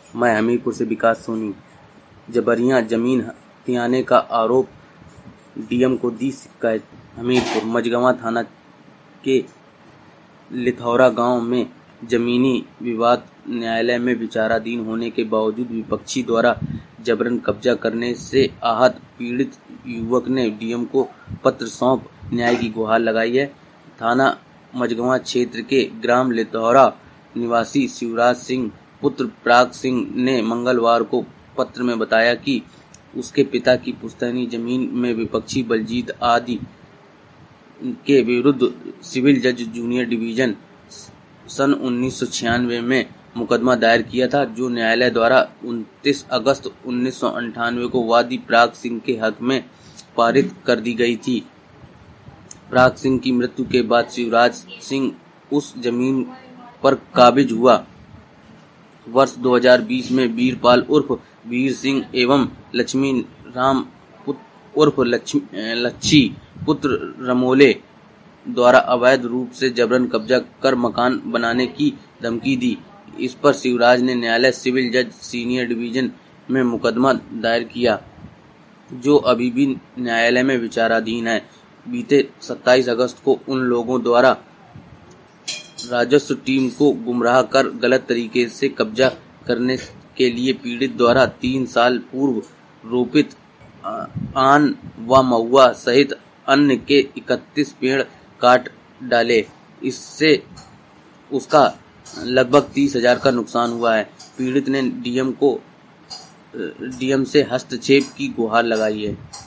मैं हमीरपुर से विकास सोनी। जबरिया जमीन हथियाने का आरोप डीएम को दी शिकायत। हमीरपुर मझगवां थाना के लिथौरा गांव में जमीनी विवाद न्यायालय में विचाराधीन होने के बावजूद विपक्षी द्वारा जबरन कब्जा करने से आहत पीड़ित युवक ने डीएम को पत्र सौंप न्याय की गुहार लगाई है। थाना मझगवां क्षेत्र के ग्राम लिथौरा निवासी शिवराज सिंह पुत्र पराग सिंह ने मंगलवार को पत्र में बताया कि उसके पिता की पुश्तैनी जमीन में विपक्षी बलजीत आदि के विरुद्ध सिविल जज जूनियर डिवीजन सन 1996 में मुकदमा दायर किया था, जो न्यायालय द्वारा 29 अगस्त 1998 को वादी पराग सिंह के हक में पारित कर दी गई थी। पराग सिंह की मृत्यु के बाद शिवराज सिंह उस जमीन पर काबिज हुआ। वर्ष 2020 में वीरपाल उर्फ वीर सिंह एवं लक्ष्मी राम उर्फ लच्छी पुत्र रमोले द्वारा अवैध रूप से जबरन कब्जा कर मकान बनाने की धमकी दी। इस पर शिवराज ने न्यायालय सिविल जज सीनियर डिवीजन में मुकदमा दायर किया, जो अभी भी न्यायालय में विचाराधीन है। बीते 27 अगस्त को उन लोगों द्वारा राजस्व टीम को गुमराह कर गलत तरीके से कब्जा करने के लिए पीड़ित द्वारा 3 साल पूर्व रोपित आन व महुआ सहित अन्य के 31 पेड़ काट डाले। इससे उसका लगभग 30,000 का नुकसान हुआ है। पीड़ित ने डीएम से हस्तक्षेप की गुहार लगाई है।